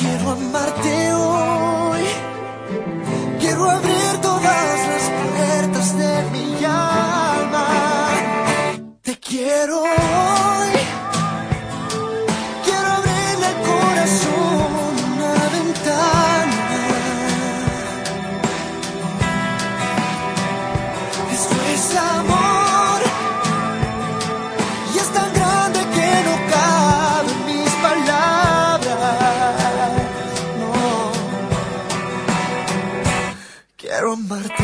Quiero amarte hoy, quiero abrir todas las puertas de mi alma. Te quiero hoy, quiero abrirle al corazón una ventana. Esto es amor y es tan grande que no caben mis palabras. No, quiero amarte.